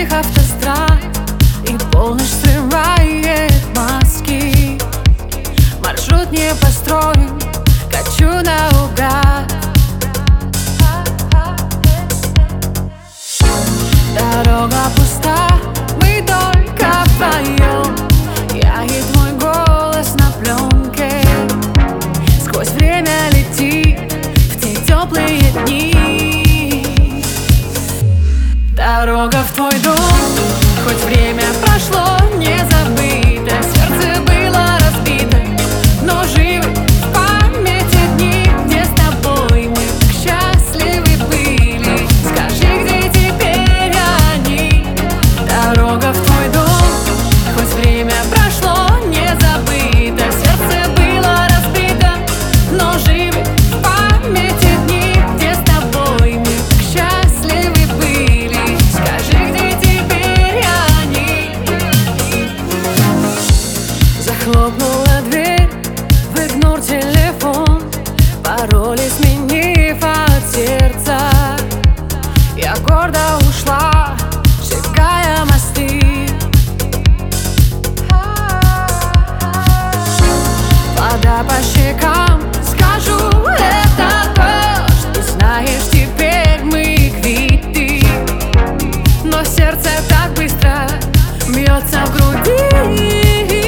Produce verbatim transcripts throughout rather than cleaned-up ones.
пустых автострад, и полночь срывает маски. Маршрут не построен, качу наугад. Дорога пуста, мы только вдвоем. Я и твой голос на пленке. Сквозь время летит в те теплые дни. Дорога в твой дом, хоть время прошло, не забыто. Сердце было разбито, но живы в памяти дни, где с тобой мы так счастливы были. Скажи, где теперь они? Дорога в твой дом, хоть время прошло, не забыто. Сердце было разбито, но живы в памяти дни, где с тобой мы так счастливы были. Скажи, где теперь они? Захлопнула дверь, выгнул телефон, пароли сменив от сердца. Я гордо ушла, сжигая мосты. Вода по щекам, скажу, это дождь. Ты знаешь, теперь мы квиты, но сердце так быстро бьется в груди.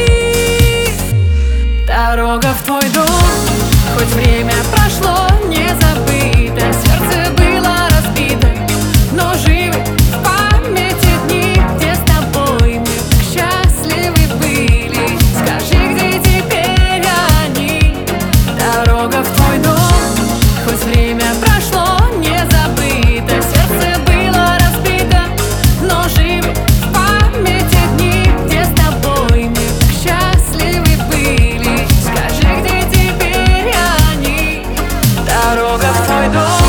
Дорога в твой дом, хоть время прошло, не забыто. Сердце было разбито, но живы в памяти дни, где с тобой мы так счастливы были. Скажи, где теперь они? Дорога в твой дом, хоть время прошло, не забыто. Сердце было разбито, но живы в памяти дни, где с тобой мы так счастливы были. Скажи, где теперь они? Дорога в твой дом.